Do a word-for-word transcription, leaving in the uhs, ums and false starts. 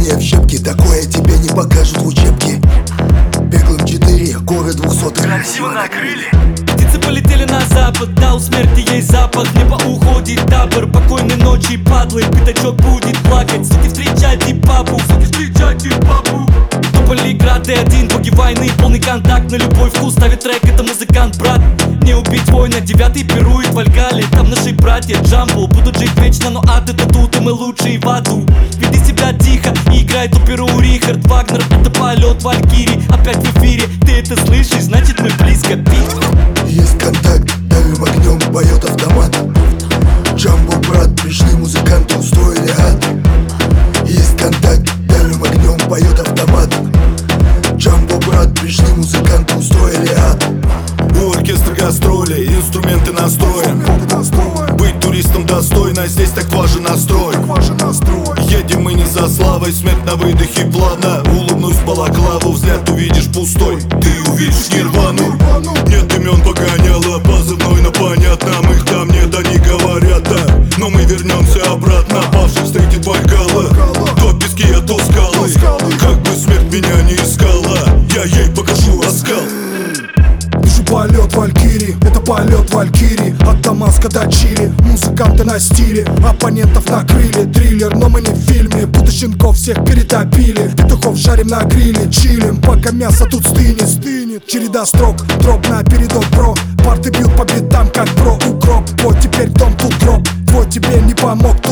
Настроение в щепке, такое тебе не покажут в учебке. Беглым четыре, горы двухсотых. Красиво накрыли. Птицы полетели на запад, да, у смерти есть запах. Небо уходит табор, покойной ночи, падлы. Пятачок будет плакать, суки, встречайте папу, суки, встречайте папу. Тополи грады один, боги войны, полный контакт на любой вкус. Ставит трек, это музыкант, брат. Не убить воина, девятый пирует в Альгале. Там наши братья Джамбо будут жить вечно, но ад это тут, и мы лучшие в аду. Веди себя тихо и играет оперу Рихард Вагнер. Это полет Валькирии, опять в эфире. Ты это слышишь, значит мы близко, пить. Есть контакт, дальним огнем поет автомат. Джамбо, брат, пришли музыканты, устроили ад. Есть контакт, дальним огнем поет автомат. Джамбо, брат, пришли музыканты, устроили ад. У оркестра гастроли, инструменты настроим. Быть туристом достойно, здесь так важен настрой. Едем мы не за славой, смерть на выдохе плавно. Улыбнусь в балаклаву, взгляд увидишь пустой. Ты увидишь нирвану. Нет имен погоняло, позывной, но понятно. Их там нет, они говорят, да. Но мы вернемся обратно, павших встретит Вальгалла. То пески, а то скалы. Как бы смерть меня не искала, я ей покажу оскал. Вижу полет Валькирии, это полет Валькирии. От Дамаска до Чили, музыканты на стиле. Оппонентов накрыли, триллер, но мы не в фильме. Будто щенков всех перетопили, петухов жарим на гриле. Чилим, пока мясо тут стынет, стынет. Череда строк, дроп на передок, бро. Парты бьют по битам, как про укроп. Вот теперь дом, тут гроб. Твой тебе не помог,